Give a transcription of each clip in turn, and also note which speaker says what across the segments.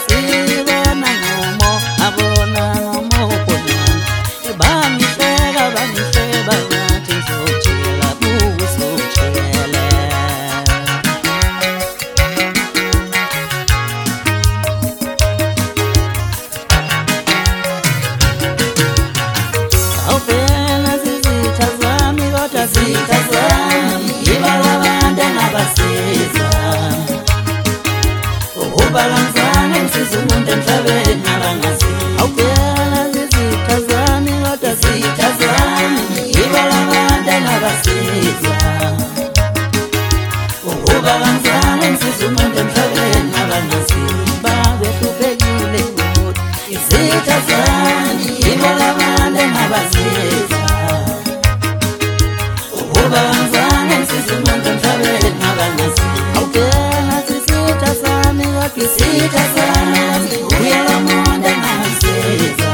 Speaker 1: sibona ngomo abona ngomopona bangihleka bangihleba ngathi ngizojela busojele awuvela zizitha zami kodwa zitha zami yibalabanda nabasiza ubalanzane ngisiza umuntu emhlabeni abangaziyo awuvela zizitha zami kodwa zitha zami yibalabanda nabasiza ubalanzane ngisiza umuntu emhlabeni abangaziyo babehluphekile ngoba izitha zami yibalabanda nabasiza ubalanzane ngisiza umuntu emhlabeni abangaziyo awuvela zizitha zami kodwa izitha zami uyalamonda nabasiza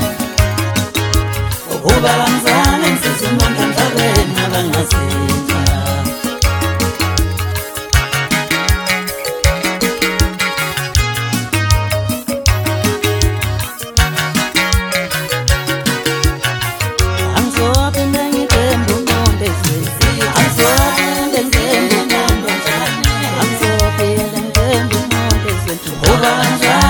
Speaker 1: ubalanzane ngisiza umuntu emhlabeni abangaziyo Ubalanzane